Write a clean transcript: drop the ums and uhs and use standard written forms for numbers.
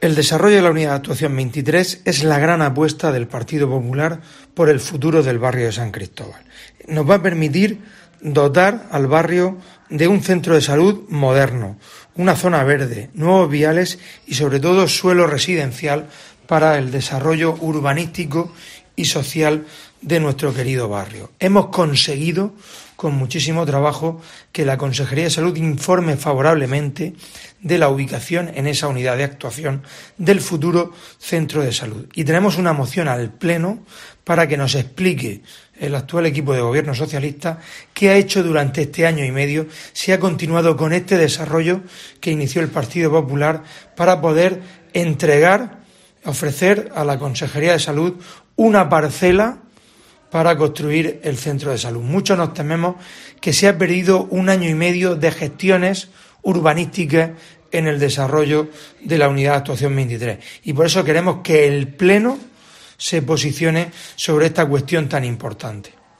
El desarrollo de la Unidad de Actuación 23 es la gran apuesta del Partido Popular por el futuro del barrio de San Cristóbal. Nos va a permitir dotar al barrio de un centro de salud moderno, una zona verde, nuevos viales y sobre todo suelo residencial para el desarrollo urbanístico y social de nuestro querido barrio. Hemos conseguido, con muchísimo trabajo, que la Consejería de Salud informe favorablemente de la ubicación en esa unidad de actuación del futuro centro de salud. Y tenemos una moción al Pleno para que nos explique el actual equipo de gobierno socialista qué ha hecho durante este año y medio, si ha continuado con este desarrollo que inició el Partido Popular para poder ofrecer a la Consejería de Salud una parcela para construir el centro de salud. Muchos nos tememos que se ha perdido un año y medio de gestiones urbanísticas en el desarrollo de la Unidad de Actuación 23 y por eso queremos que el Pleno se posicione sobre esta cuestión tan importante.